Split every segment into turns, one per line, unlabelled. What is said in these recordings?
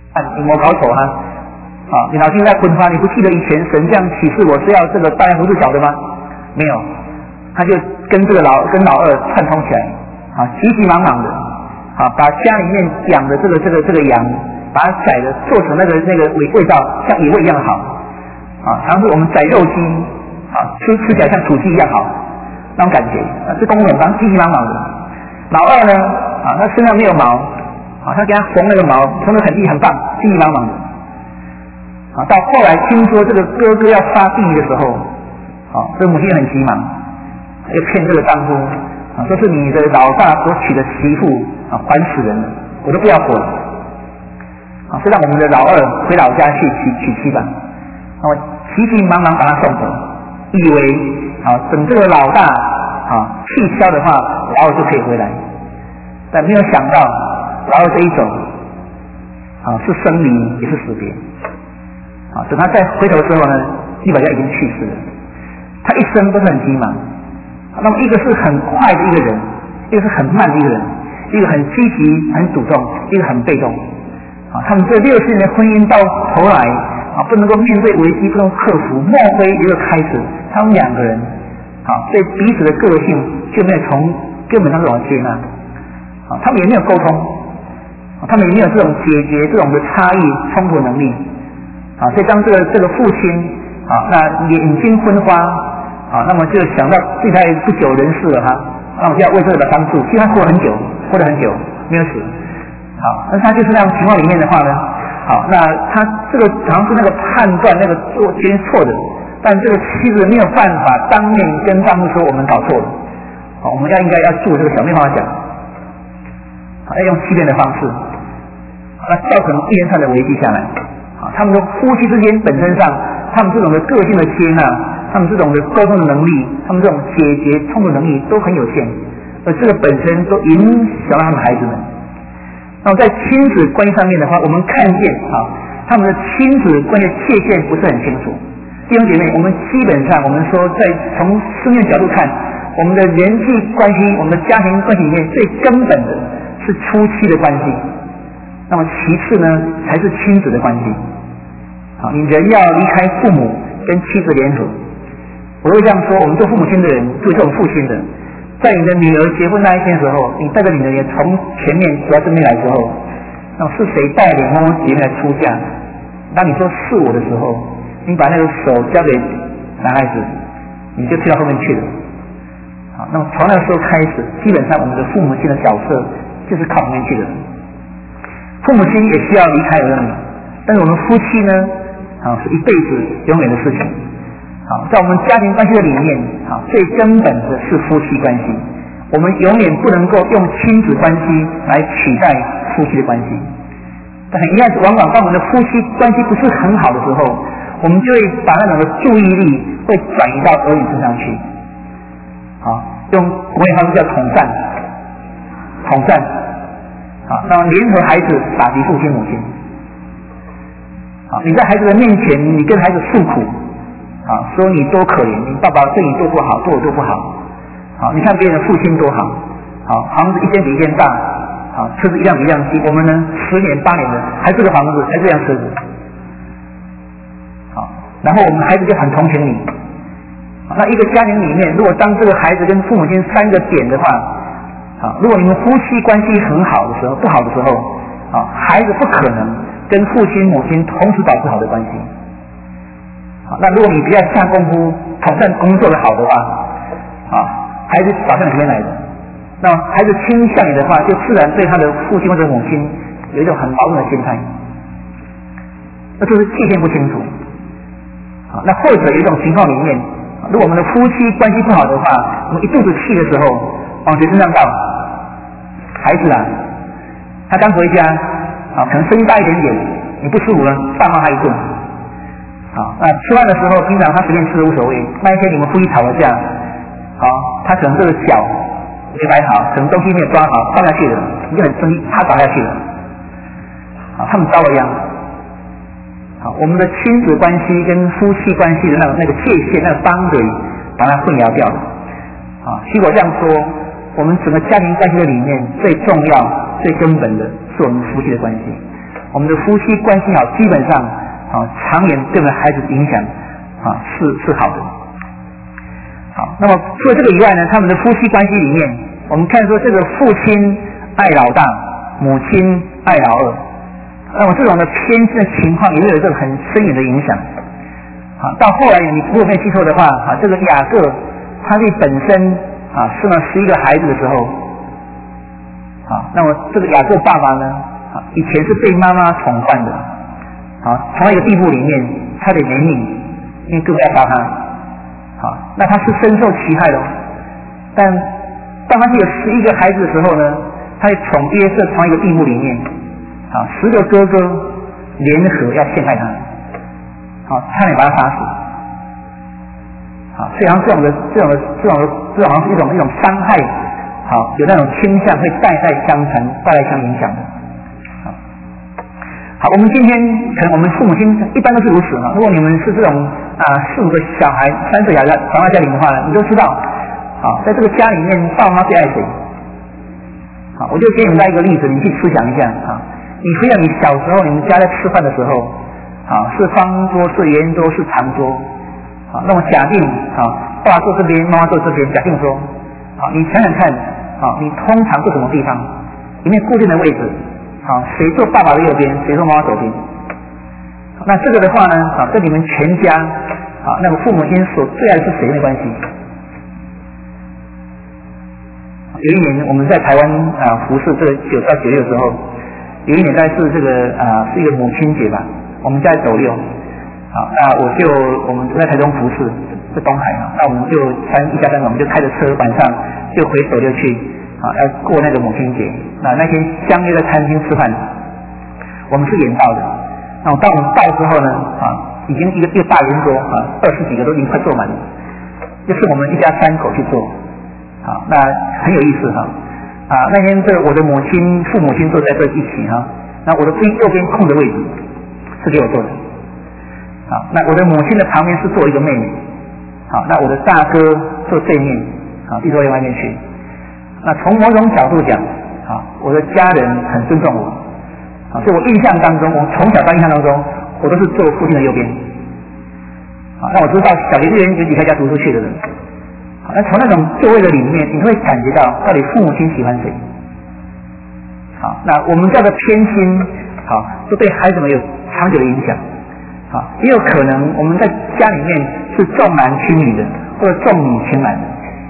你没搞错哈。你脑筋在昏花，你不记得以前神这样启示我是要这个大羊胡子小的吗？没有，他就跟老二串通起来，急急忙忙的，把家里面养的这个羊，把它宰的做成那个味道像野味一样好，好像是我们宰肉鸡，吃起来像土鸡一样好，那种感觉，这公很忙，急急忙忙的。老二呢，他身上没有毛，他给他缝那个毛，缝得很棒，急急忙忙的。到后来听说这个哥哥要发地的时候，这个母亲很急忙，又骗这个丈夫，说是你的老大所娶的媳妇还死人了，我都不要活了，是让我们的老二回老家去娶妻吧。那么急急忙忙把他送走，以为等这个老大气消的话，老二就可以回来，但没有想到老二这一走，是生离也是死别。等他再回头的时候呢，基本上已经去世了。他一生都是很急忙，那么一个是很快的一个人，一个是很慢的一个人，一个很积极很主动，一个很被动。他们这60年的婚姻到头来不能够面对危机，不能克服，莫非一个开始，他们两个人对彼此的个性就没有从根本上这种接纳，他们也没有沟通，他们也没有这种解决这种的差异冲突能力。所以当这个父亲那眼睛昏花那么就想到自己还不久人世了那我就要为这个帮助。其实他活得很久，没有死。但是他就是那样情况里面的话呢，那他这个好像是那个判断那个决定错的，但这个妻子没有办法当面跟丈夫说我们搞错了，我们应该要做这个小妹帮他讲，要用欺骗的方式，那造成一连串的危机下来。他们的夫妻之间本身上，他们这种的个性的接纳，他们这种的沟通的能力，他们这种解决冲突能力都很有限，而这个本身都影响到他们孩子们。那么在亲子关系上面的话，我们看见他们的亲子关系的界限不是很清楚。弟兄姐妹，我们基本上我们说从圣经角度看，我们的人际关系，我们的家庭关系里面最根本的是夫妻的关系，那么其次呢才是亲子的关系。你人要离开父母跟妻子联合，我会这样说，我们做父母亲的人，做这种父亲的，在你的女儿结婚那一天的时候，你带着你的女儿从前面走到正面来的时候，那么是谁带领某某姐妹来出嫁？当你说是我的时候，你把那个手交给男孩子，你就退到后面去了。那么从那个时候开始，基本上我们的父母亲的角色就是靠后面去的。父母亲也需要离开儿女，但是我们夫妻呢，是一辈子永远的事情。在我们家庭关系的里面，最根本的是夫妻关系。我们永远不能够用亲子关系来取代夫妻的关系。但很遗憾，往往当我们的夫妻关系不是很好的时候，我们就会把那种的注意力会转移到儿女身上去。用国语方式叫统战，那么联合孩子打击父亲母亲。你在孩子的面前，你跟孩子诉苦，说你多可怜，你爸爸对你多不好，对我多不好。你看别人的父亲多好，房子一间比一间大，车子一辆比一辆低，我们呢10年8年的还这个房子，还这辆车子。然后我们孩子就很同情你。那一个家庭里面，如果当这个孩子跟父母亲3个点的话，如果你们夫妻关系很好的时候，不好的时候，孩子不可能跟父亲母亲同时保持好的关系。那如果你不要下功夫统战工作的好的话，孩子早上里面来的。那么孩子倾向你的话，就自然对他的父亲或者母亲有一种很矛盾的心态，那就是界限不清楚。那或者有一种情况里面，如果我们的夫妻关系不好的话，我们一肚子气的时候往谁身上倒？孩子他刚回家可能声音大一点点，你不舒服了，大骂他一顿。那吃饭的时候，平常他随便吃都无所谓，那一天你们夫妻吵了架，他可能这个脚没摆好，可能东西没有抓好，放下去了，你就很生气，他倒下去了。他们遭了殃。我们的亲子关系跟夫妻关系的那个界限，那个boundary，把它混淆掉了。其实我这样说，我们整个家庭关系的里面最重要、最根本的是我们夫妻的关系。 我们的夫妻关系好，基本上长远对我们孩子的影响是好的。好，那么除了这个以外呢，他们的夫妻关系里面，我们看说这个父亲爱老大，母亲爱老二，那么这种的偏心的情况也会有这个很深远的影响。到后来你如果没记错的话，这个雅各他自己本身生了11个孩子的时候，那么这个雅各爸爸呢，以前是被妈妈宠惯的，从那个地步里面差点没命，因为哥哥要杀他，那他是深受其害的。但当他有11个孩子的时候呢，他宠约瑟从一个地步里面，10个哥哥联合要陷害他，差点把他杀死。所以好像这种是一种伤害，有那种倾向会代代相传、代代相影响的。好，我们今天可能我们父母亲一般都是如此嘛。如果你们是这种4、5个小孩、3岁小孩长大家庭的话呢，你都知道，在这个家里面爸妈最爱谁？我就给你们来一个例子，你去思想一下你回想你小时候，你们家在吃饭的时候，是方桌、是圆桌、是长桌，那么假定爸爸坐这边，妈妈坐这边，假定说，你想想看，你通常坐什么地方？里面固定的位置，谁坐爸爸的右边，谁坐妈妈左边？那这个的话呢，跟你们全家那个父母亲所最爱的是谁没关系。有一年我们在台湾服侍这个9到9月的时候，有一年大概是这个是一个母亲节吧，我们在斗六，我们在台中服侍，在东海那我们就一家3口，我们就开着车晚上就回斗六去要过那个母亲节。那天相约在餐厅吃饭，我们是远道的。那当我们到之后呢，已经一个大圆桌20几个都已经快坐满了，就是我们一家3口去坐。那很有意思那天我的父母亲坐在这一起那我的右边空的位置是给我坐的。那我的母亲的旁边是坐一个妹妹，那我的大哥坐对面，地坐在外面去。那从某种角度讲，我的家人很尊重我，所以我印象当中，我从小到印象当中，我都是坐父亲的右边。那我知道小学6年级离开家读书去的人。那从那种座位的里面，你会感觉到到底父母亲喜欢谁。那我们这样的偏心，都对孩子们有长久的影响。也有可能我们在家里面是重男轻女的，或者重女轻男的。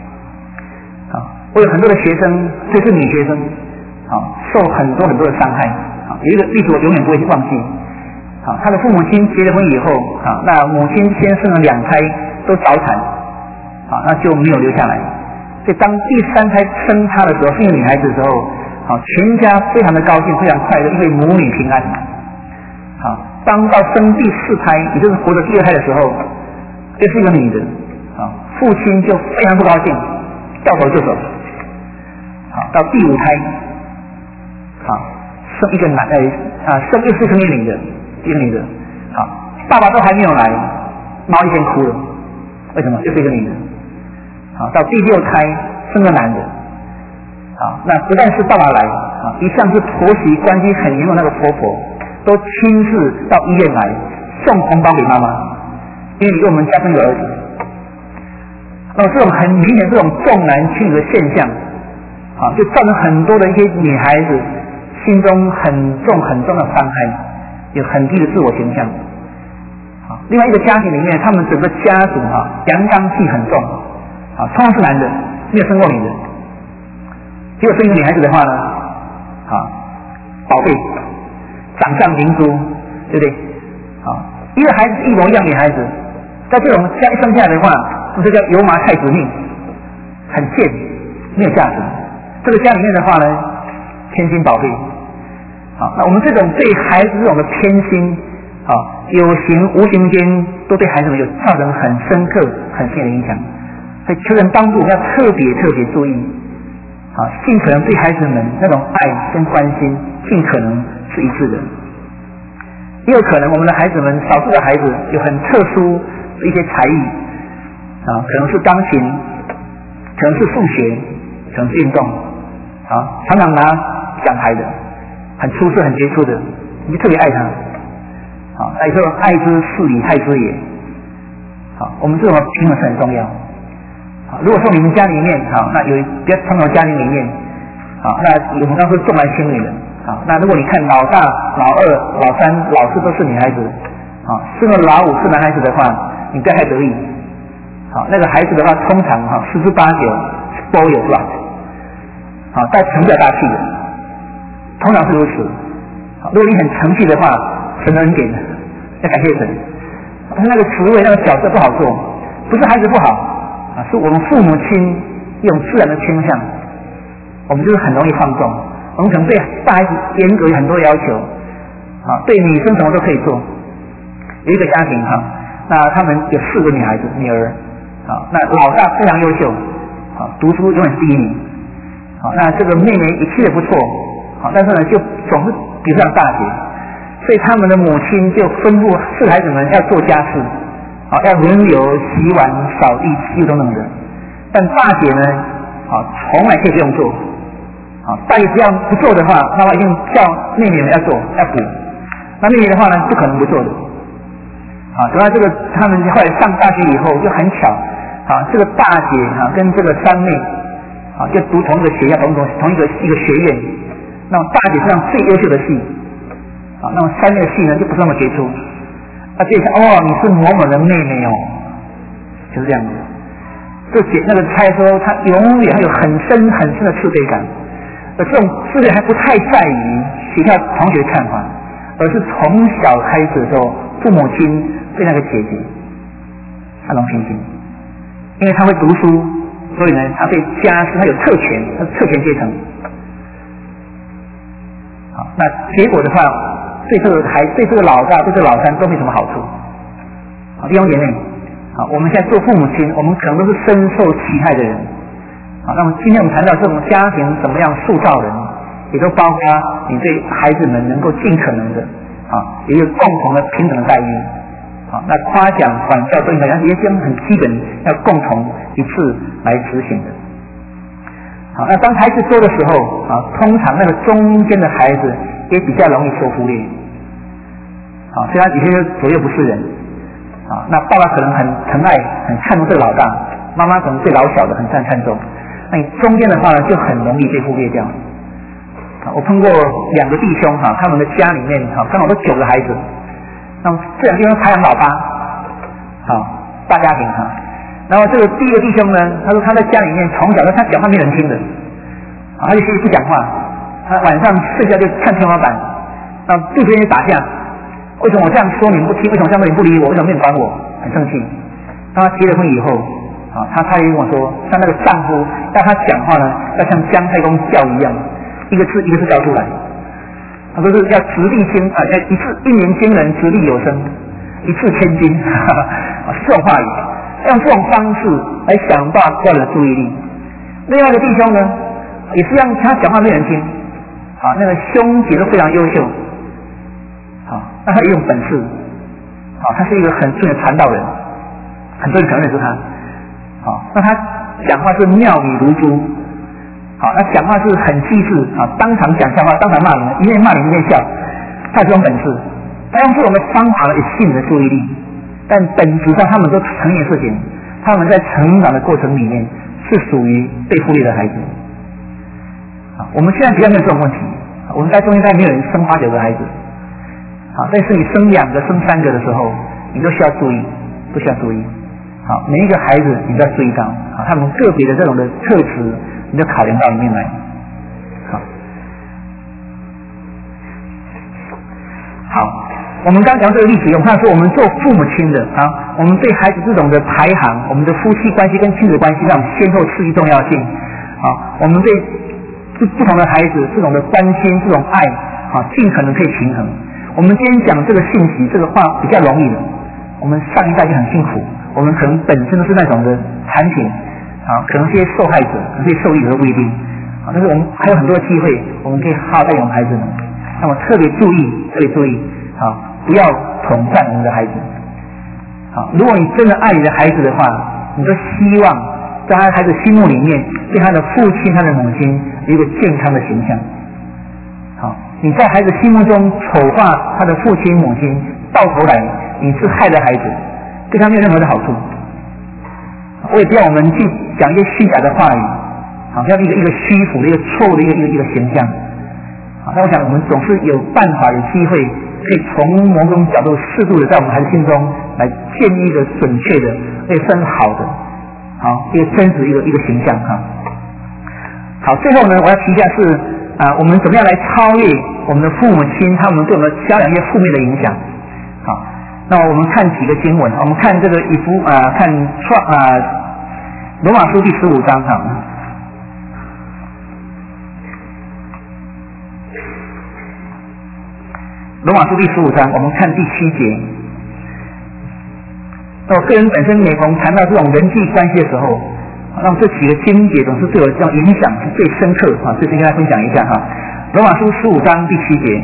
我有很多的学生，这是女学生，受很多的伤害。有一个例子我永远不会忘记。她的父母亲结了婚以后，那母亲先生了2胎都早产。那就没有留下来。所以当第3胎生她的时候，是一个女孩子的时候，全家非常的高兴，非常快乐，因为母女平安。当到生第4胎，也就是活着第2胎的时候，这是一个女的，父亲就非常不高兴，掉头就走。到第5胎，生一个生又是一个女的，一个女的，爸爸都还没有来，猫一先哭了，为什么？就是一个女的。到第6胎生个男的，那不但是爸爸来，一向是婆媳关系很严重的那个婆婆，都亲自到医院来送红包给妈妈，因为你跟我们家生个儿子。那么这种很明显这种重男轻女的现象，就造成很多的一些女孩子心中很重的伤害，有很低的自我形象。另外一个家庭里面，他们整个家族阳刚气很重。通常是男的，没有生过女的。结果生一个女孩子的话呢，宝贝，掌上明珠，对不对？一个孩子一模一样女孩子，在这种家一生下来的话，这叫油麻菜籽命，很贱，没有价值。这个家里面的话呢，千金宝贝。那我们这种对孩子这种的偏心，有形无形间都对孩子们有造成很深刻、很深的影响。所以求人帮助要特别注意，尽可能对孩子们那种爱跟关心，尽可能是一致的。也有可能我们的孩子们，少数的孩子有很特殊的一些才艺，可能是钢琴，可能是数学，可能是运动，常常拿奖牌的，很出色、很杰出的， 你就特别爱他。好，那有时候爱之是礼，害之也。好，我们这种平衡是很重要。好，如果说你们家里面好，那有比较传统的家庭里面，好，那我们刚说重男轻女的。好，那如果你看老大、老二、老三、老四都是女孩子，好，生了老五是男孩子的话，你不要太得意。好，那个孩子的话，通常哈10之8九 spoil brat， 好，带成不了大器的，通常是如此。好，如果你很成器的话，神的恩典要感谢神。但是那个职位、那个角色不好做，不是孩子不好啊，是我们父母亲一种自然的倾向，我们就是很容易放纵。我们可能对大孩子严格有很多要求，啊，对女生什么都可以做。有一个家庭哈，那他们有4个女孩子女儿，啊，那老大非常优秀，啊，读书永远第1名，啊，那这个妹妹一切也不错，啊，但是呢就总是比不上大姐，所以他们的母亲就吩咐4个孩子们要做家事，啊，要轮流洗碗、扫地、几乎都能的，但大姐呢，啊，从来可以不用做。大姐只要不做的话，妈妈一定叫妹妹们要做要补。那妹妹的话呢，不可能不做的。等到这个他们后来上大学以后就很巧，这个大姐跟这个三妹就读同一个学校，同一个学院。那么大姐是上最优秀的系，那么三妹的系呢就不是那么杰出。这一下你是某某的妹妹哦，就是这样子。那个猜说她永远还有很深很深的自卑感。这种自卑还不太在于学校同学看法，而是从小开始的时候，父母亲对那个姐姐那种偏心，因为他会读书，所以呢，他对家事他有特权，他是特权阶层。好，那结果的话，对这个老大，对这个老三都没什么好处。好，弟兄姐妹，好，我们现在做父母亲，我们可能都是深受其害的人。那么今天我们谈到这种家庭怎么样塑造人，也都包括你对孩子们能够尽可能的有一个共同的平等的待遇。那夸奖、管教都应该这些很基本要共同一次来执行的。那当孩子多的时候通常那个中间的孩子也比较容易受忽略。所以他有些左右不是人。那爸爸可能很疼爱、很看重这个老大，妈妈可能对老小的很看重。那你中间的话呢，就很容易被忽略掉。我碰过2个弟兄他们的家里面刚好都9个孩子，那么这2个弟兄排行老8，大家庭然后这个第一个弟兄呢，他说他在家里面从小他讲话没人听的，他就不讲话，他晚上睡觉就看天花板，那肚子里打架，为什么我这样说你们不听？为什么这样说你不理我？为什么没人管我？很生气。当他结了婚以后。他也跟我说，像那个丈夫要他讲话呢，要像姜太公叫一样，一个字一个字叫出来。他说是要直立惊一鸣惊人，直立有声，一字千金，是这种话语，用这种方式来想到个人的注意力。另外一个弟兄呢，也是让他讲话没人听，那个兄姐都非常优秀，那他也有本事，他是一个很顺的传道人，很多人可能认识他。那他讲话是妙语如珠，那讲话是很细致，当场讲笑话，当场骂人，一面骂人一面笑，他有这种本事。他用这种的方法来吸引你的注意力，但本质上他们都承认事情，他们在成长的过程里面是属于被忽略的孩子。我们现在比较没有这种问题，我们在中间没有人生8、9个孩子，但是你生2个、生3个的时候，你都需要注意，都需要注意。每一个孩子你都要注意到，他们个别的这种的特质，你就考量到里面来。好，我们刚讲这个例子，我们看说我们做父母亲的我们对孩子这种的排行，我们的夫妻关系跟亲子关系这种先后次序重要性，我们对不同的孩子这种的关心、这种爱，尽可能可以平衡。我们今天讲这个信息，这个话比较容易的，我们上一代就很辛苦。我们可能本身都是那种的产品，可能这些受害者，可能这些受益者都不一定，但是我们还有很多机会，我们可以好好带我们孩子们。那么特别注意，不要统战我们的孩子。如果你真的爱你的孩子的话，你就希望在他孩子心目里面，对他的父亲、他的母亲有一个健康的形象。 你在孩子心目中丑化他的父亲母亲，到头来你是害了孩子，对他没有任何的好处。我也不要我们去讲一些虚假的话语，好像一个虚浮的一个错误的一个形象。那我想我们总是有办法有机会可以从某种角度适度的在我们孩子心中来建立一个准确的而且算是好的一个真实一个形象好，最后呢我要提一下是我们怎么样来超越我们的父母亲他们对我们教养一些负面的影响。好，那我们看几个经文，我们看这个看罗马书第15章罗马书第15章，我们看第7节。那我个人本身每逢谈到这种人际关系的时候，那这几个经节总是对我这种影响是最深刻所以先跟大家分享一下罗马书15章第7节，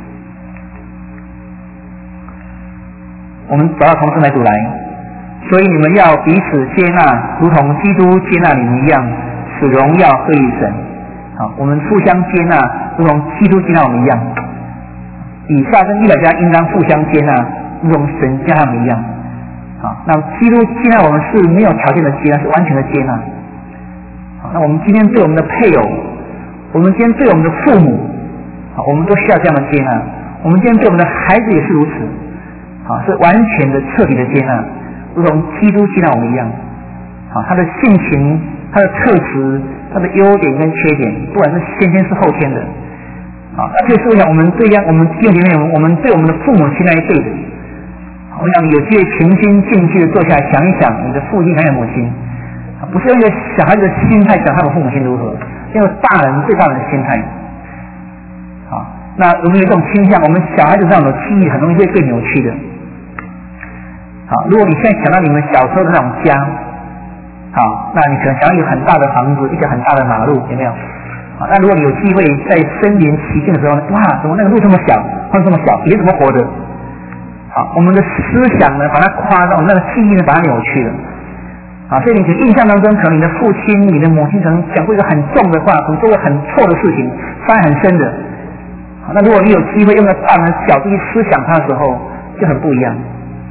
我们找到同声来读来。所以你们要彼此接纳，如同基督接纳你们一样，使荣耀归于神。我们互相接纳，如同基督接纳我们一样。以撒跟以利家应当互相接纳，如同神接纳我们一样。那基督接纳我们是没有条件的接纳，是完全的接纳。那我们今天对我们的配偶，我们今天对我们的父母，我们都需要这样的接纳。我们今天对我们的孩子也是如此，是完全的彻底的接纳，如同基督接纳我们一样。他的性情，他的特质，他的优点跟缺点，不管是先天是后天的。而且是我想我们弟兄姐妹，我们对我们的父母亲那一辈的，我想有机会平心静气的坐下来想一想你的父亲还有母亲，不是用一个小孩子的心态讲他们父母亲如何，用最大人的心态。那我们有一种倾向，我们小孩子这种记忆很容易会被扭曲的。如果你现在想到你们小时候的那种家，那你可能想要有很大的房子，一个很大的马路，有没有？那如果你有机会在身临其境的时候，哇，怎么那个路这么小，风这么小，也怎么活着？我们的思想呢，把它夸大，那个记忆呢，把它扭曲了。所以你的印象当中，可能你的父亲、你的母亲可能讲过一个很重的话，可能做过很错的事情，伤害很深的。那如果你有机会用个大人的角度去思想他的时候，就很不一样。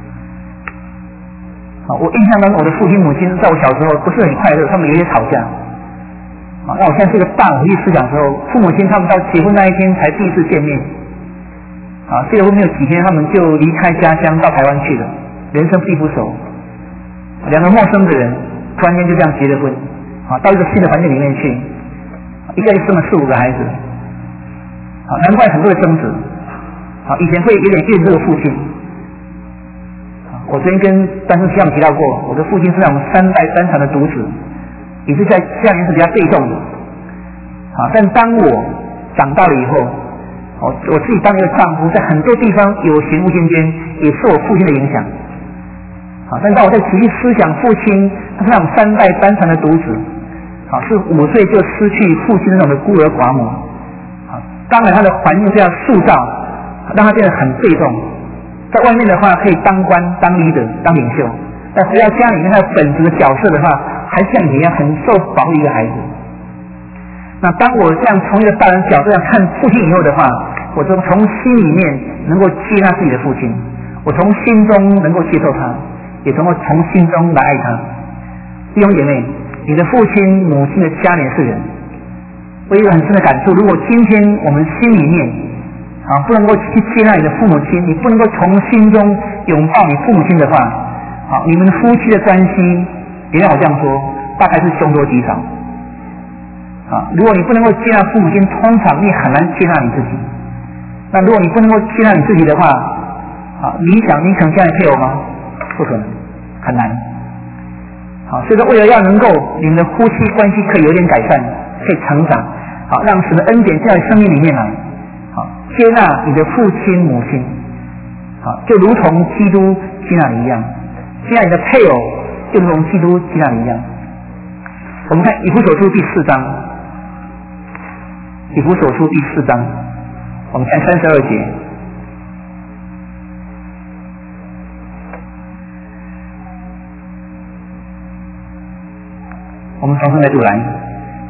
我印象当中，我的父亲母亲在我小时候不是很快乐，他们有些吵架。那我现在是个大人回去思想的时候，父母亲他们到结婚那一天才第一次见面。结了婚没有几天，他们就离开家乡到台湾去了，人生地不熟，两个陌生的人突然间就这样结了婚，到一个新的环境里面去，一下就生了4、5个孩子，难怪很多的争执。以前会有点怨这个父亲。我昨天跟单身师长提到过，我的父亲是那种3代3传的独子，也是在家里面是比较被动的。但当我长大了以后，我自己当一个丈夫，在很多地方有形无形间也受我父亲的影响。但当我在仔细思想父亲，他是那种3代单传的独子，是5岁就失去父亲那种的孤儿寡母。当然他的环境这样塑造，让他变得很被动。在外面的话可以当官、当 leader、当领袖，但回到家里面他的本质的角色的话，还像以前一样很受保护一个孩子。那当我这样从一个大人角度上看父亲以后的话，我就从心里面能够接纳自己的父亲，我从心中能够接受他，也能够从心中来爱他。弟兄姐妹，你的父亲母亲的家人是人，我有一个很深的感触，如果今天我们心里面不能够去接纳你的父母亲，你不能够从心中拥抱你父母亲的话，你们夫妻的关系，也让我这样说，大概是凶多吉少。如果你不能够接纳父母亲，通常你很难接纳你自己。那如果你不能够接纳你自己的话，你想你可能这样配偶吗？不可能，很难。所以说为了要能够你们的夫妻关系可以有点改善，可以成长，让神的恩典进到生命里面来，接纳你的父亲母亲，就如同基督接纳你一样，接纳你的配偶就如同基督接纳你一样。我们看以弗所书第4章，以弗所书第4章，我们看32节。我们重新来读来。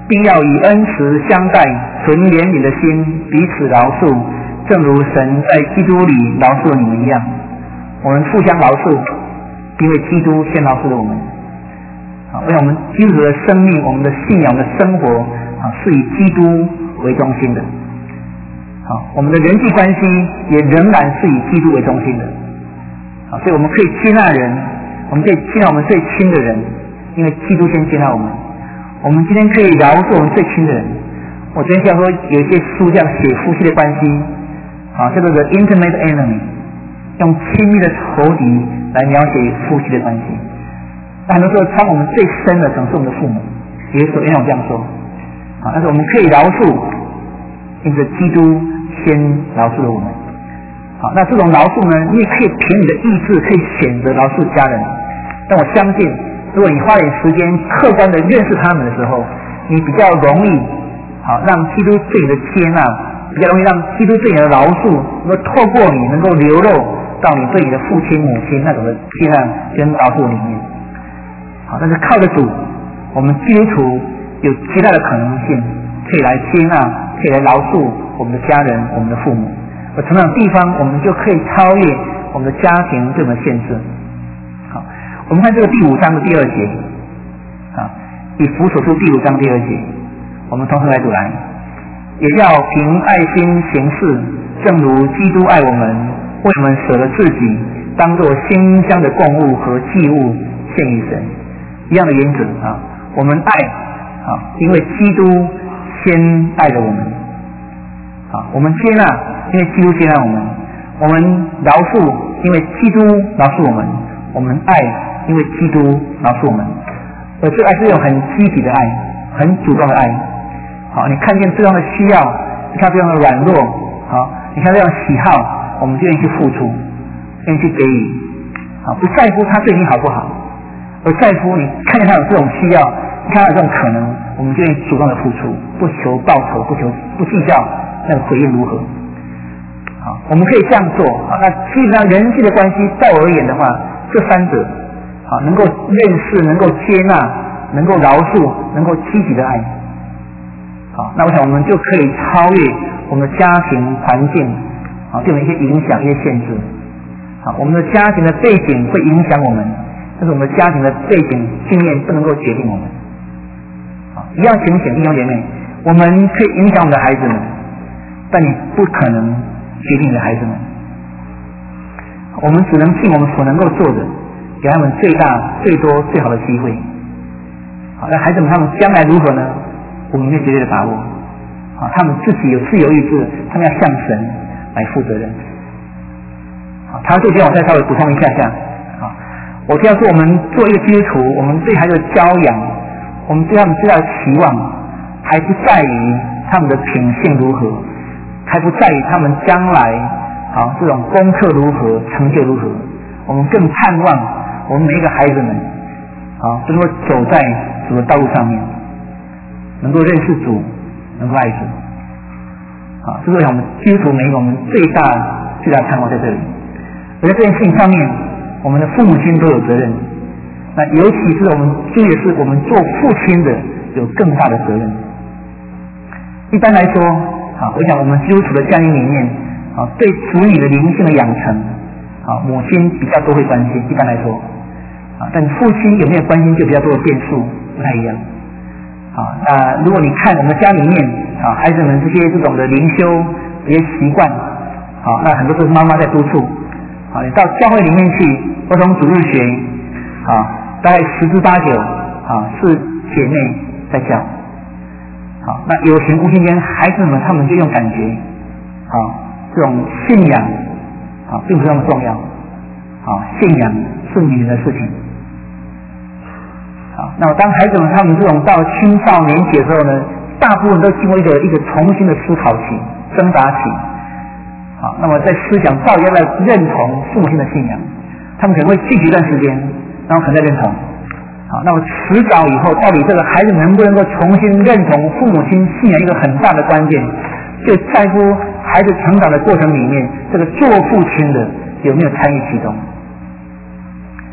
并要以恩慈相待，存怜悯的心，彼此饶恕，正如神在基督里饶恕你们一样。我们互相饶恕，因为基督先饶恕了我们。为我们基督的生命，我们的信仰的生活是以基督为中心的。我们的人际关系也仍然是以基督为中心的。所以我们可以接纳人，我们可以接纳我们最亲的人，因为基督先接纳我们。我们今天可以饶恕我们最亲的人。我昨天听说有一些书这样写夫妻的关系，叫做 The Intimate Enemy， 用亲密的仇敌来描写夫妻的关系。那很多时候伤我们最深的总是我们的父母，也有这样说。但是我们可以饶恕，因此基督先饶恕了我们。那这种饶恕呢，你也可以凭你的意志可以选择饶恕家人。但我相信，如果你花点时间客观的认识他们的时候，你比较容易让基督对你的接纳，比较容易让基督对你的饶恕能够透过你能够流露到你对你的父亲母亲那种的接纳跟饶恕里面。但是靠着主，我们基督徒有极大的可能性可以来接纳，可以来饶恕我们的家人，我们的父母。而从那种地方，我们就可以超越我们的家庭对我们的限制。我们看这个第5章的第2节，以弗所书第5章第2节，我们同时来读来，也要凭爱心行事，正如基督爱我们，为我们舍了自己，当作馨香的供物和祭物献于神。一样的原则我们爱因为基督先爱了我们。我们接纳，因为基督接纳我们。我们饶恕，因为基督饶恕我们。我们爱，因为基督饶恕我们。而这爱是一种很积极的爱，很主动的爱。你看见对方的需要，你看对方的软弱，你看对方的喜好，我们就愿意去付出，愿意去给予。不在乎他对你好不好，而在乎你看见他有这种需要，看到这种可能，我们就愿意主动的付出，不求报酬，不计较那个回应如何。我们可以这样做。那基本上人际的关系，在我而言的话，这3者能够认识，能够接纳，能够饶恕，能够积极的爱。那我想我们就可以超越我们的家庭环境对我们一些影响、一些限制。我们的家庭的背景会影响我们，但是我们的家庭的背景经验不能够决定我们。一样情形，弟兄姐妹，我们可以影响我们的孩子们，但你不可能决定你的孩子们。我们只能尽我们所能够做的，给他们最大、最多、最好的机会。那孩子们他们将来如何呢？我们没有绝对的把握。他们自己有自由意志，他们要向神来负责任。他这边我再稍微补充一下。我这样说，我们做一个基督徒，我们对孩子的教养，我们对他们最大的期望，还不在于他们的品性如何，还不在于他们将来这种功课如何，成就如何。我们更盼望我们每一个孩子们都能够走在主的道路上面，能够认识主，能够爱主。这是我们基督徒每一个我们最大的盼望在这里。而在这件事情上面，我们的父母亲都有责任。那尤其是我们注意的是，我们做父亲的有更大的责任。一般来说我想我们基督徒的家庭里面对子女的灵性的养成母亲比较多会关心，一般来说但父亲有没有关心就比较多的变数，不太一样。那如果你看我们家里面孩子们这种的灵修这些习惯那很多都是妈妈在督促。你到教会里面去，儿童主日学大概10之8九是姐妹在教。那有形无形间孩子们他们就用感觉这种信仰并不是那么重要。信仰是女人的事情。那么当孩子们他们这种到青少年期的时候呢，大部分都经过一个重新的思考期、挣扎期。那么在思想到底要来认同父母亲的信仰，他们可能会拒绝一段时间，然后可能再认同。那么迟早以后，到底这个孩子能不能够重新认同父母亲信仰，一个很大的关键，就在乎孩子成长的过程里面，这个做父亲的有没有参与其中。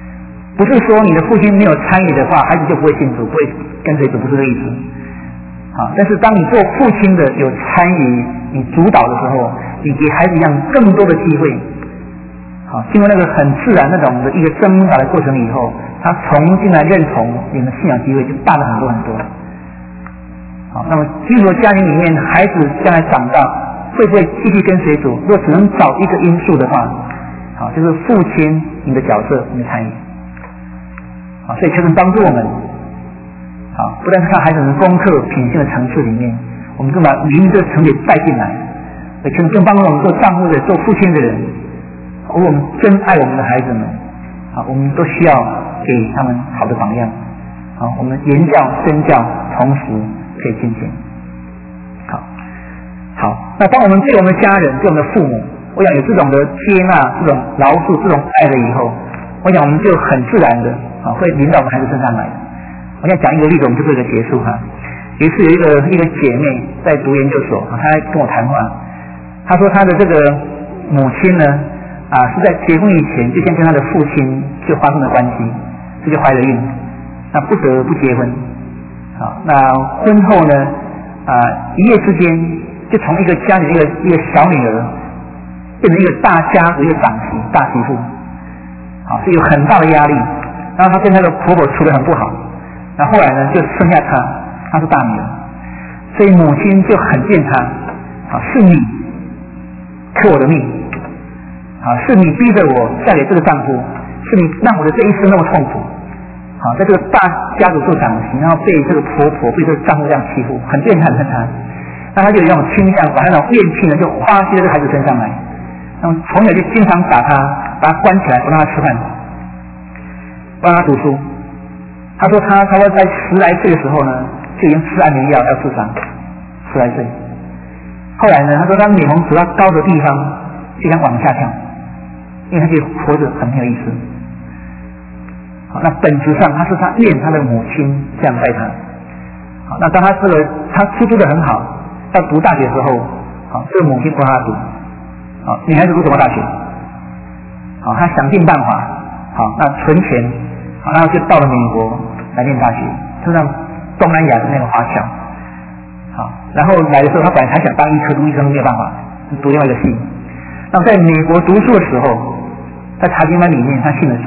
不是说你的父亲没有参与的话，孩子就不会信主，不会跟随主，不是这个意思。 但是当你做父亲的有参与、你主导的时候，你给孩子一样更多的机会。经过那个很自然那种的一个挣扎的过程以后，他重新来认同你们信仰机会就大了很多很多。那么基督的家庭里面，孩子将来长大会不会继续跟随主？如果只能找一个因素的话，就是父亲你的角色你的参与。所以求神帮助我们，不但是看孩子的功课品性的层次里面，我们更把灵的层面带进来。求神更帮助我们做丈夫的、做父亲的人，我们真爱我们的孩子们，我们都需要给他们好的榜样。我们言教身教同时可以进行。好，那当我们对我们的家人、对我们的父母，我想有这种的接纳、这种饶恕、这种爱了以后，我想我们就很自然的会临到我们孩子身上来。我想讲一个例子，我们就做一个结束哈。有一次有一个姐妹在读研究所，她来跟我谈话，她说她的这个母亲呢，是在结婚以前就先跟她的父亲就发生了关系，这就怀了孕，那不得不结婚。那婚后呢，一夜之间就从一个家里一个小女儿变成一个大家族一个长媳大媳妇，所以有很大的压力。然后她跟她的婆婆处得很不好，那后来呢就生下她是大女儿，所以母亲就很怨她，是你克我的命，是你逼着我嫁给这个丈夫，是你让我的这一生那么痛苦。在这个大家族做长媳，然后被这个婆婆、被这个丈夫这样欺负，很怨恨她。那她就有那种倾向，把那种怨气呢就发泄在这个孩子身上来。那么从小就经常打他，把他关起来，不让他吃饭，不让他读书。他说他差不多在10来岁的时候呢，就已经吃安眠药要自杀，10来岁。后来呢，他说他脸红走到高的地方就想往下跳，因为他觉得活着很没有意思。那本质上他是他怨他的母亲这样待他。那当他出读得很好，要读大学的时候，这个母亲不让他读。女孩子读什么大学？他想尽办法，那存钱，然后就到了美国来念大学，就像东南亚的那个华侨。然后来的时候，他本来还想当医科，读医生没有办法，读另外一个系。那在美国读书的时候，在查经班里面，他信了主。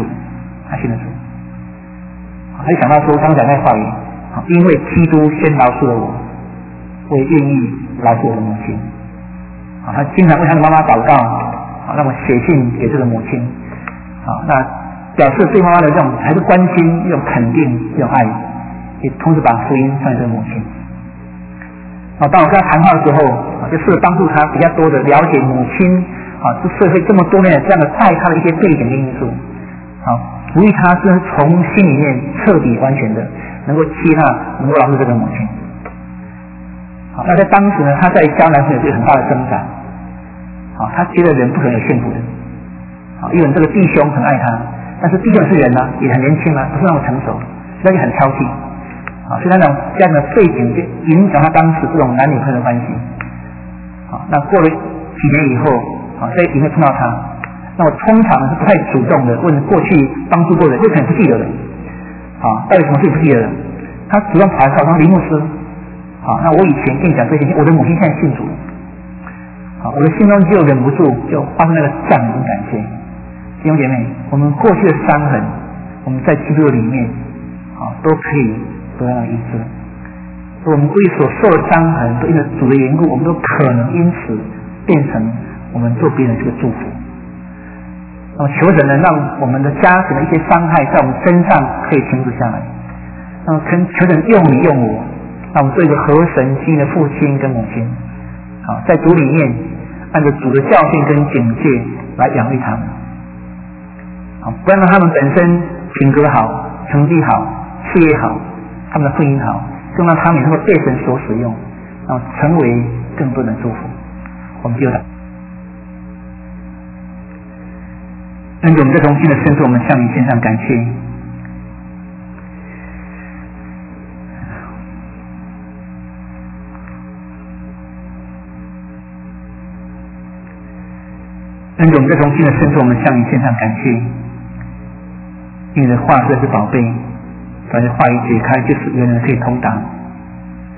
他就想到说刚才那话语，因为基督先饶恕了我，我也愿意饶恕我的母亲。他经常为他的妈妈祷告，那么写信给这个母亲，那表示对妈妈的这种还是关心、一种肯定、一种爱，也同时把福音传给这个母亲。当我跟他谈话的时候，就是帮助他比较多的了解母亲这社会这么多年这样的带他的一些背景的因素，鼓励他是从心里面彻底完全的能够接纳、能够饶恕这个母亲。那在当时呢，他在交男朋友是有很大的挣扎。他觉得人不可能有幸福的。因为这个弟兄很爱他，但是弟兄是人呢，也很年轻啊，不是那么成熟，所以他就很挑剔。所以那种家庭的背景就影响他当时这种男女朋友的关系。那过了几年以后，在里面碰到他，那我通常是不太主动的问过去帮助过的，就可能不记得了。到底什么事不记得了？他主动跑来告诉林牧师，那我以前跟你讲这些，我的母亲现在信主了。我的心中就忍不住就发出那个赞美跟感谢。弟兄姐妹，我们过去的伤痕，我们在基督里面都可以得到医治。我们为所受的伤痕，都因为主的缘故，我们都可能因此变成我们做别人这个祝福。那么求神能让我们的家庭的一些伤害在我们身上可以停止下来。那么求神用你用我，让我们做一个合神心意的父亲跟母亲。在主里面按照主的教训跟警戒来养育他们。不然让他们本身品格好、成绩好、事业好、他们的婚姻好，更让他们能够被神所使用，然后成为更多人的祝福。我们就恩主，我们在中心的深处，我们向你献上感谢。恩主，我们在中心的深处，我们向你献上感谢。因为你的话实在是宝贝，把这话语解开，就是人人可以通达。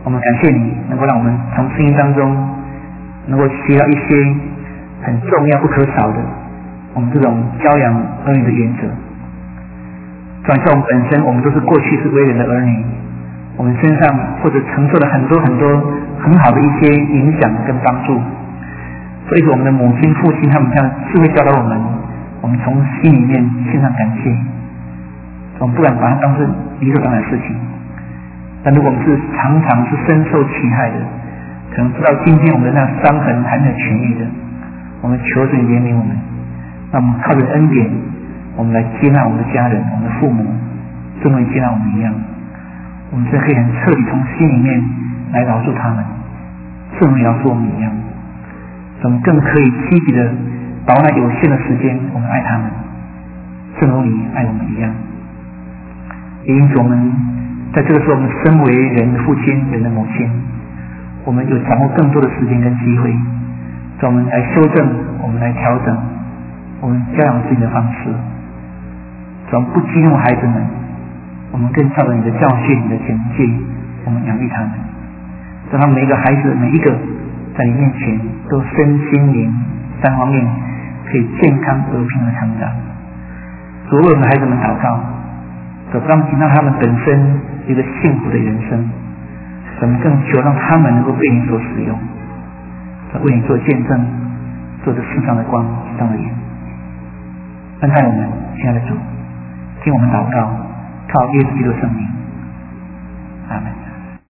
我们感谢你能够让我们从圣经当中能够学到一些很重要不可少的我们这种教养儿女的原则。转向我们本身，我们都是过去是为人的儿女，我们身上或者承受了很多很好的一些影响跟帮助，所以说我们的母亲父亲他们这样是会教导我们，我们从心里面献上感谢，我们不敢把它当成理所当然的事情。但如果我们是常常是深受其害的，可能直到今天我们的那伤痕还没有痊愈的，我们求主怜悯我们，那我们靠着恩典，我们来接纳我们的家人，我们的父母，正如接纳我们一样，我们真可以很彻底从心里面来饶恕他们，正如饶恕我们一样。我们更可以积极的把握那有限的时间，我们爱他们，正如你爱我们一样。也因此，我们在这个时候，我们身为人的父亲、人的母亲，我们有掌握更多的时间跟机会，让我们来修正，我们来调整我们教养自己的方式。我们不激怒孩子们，我们更照着你的教训、你的简介，我们养育他们，让他们每一个孩子每一个在你面前都身心灵三方面可以健康和平的成长。主，为我们的孩子们祷告，让他们本身有一个幸福的人生，我们更求让他们能够被你所使用，为你做见证，做着世上的光，世上的盐。恩待我们，亲爱的主，听我们祷告，靠耶稣基督的圣名，阿们。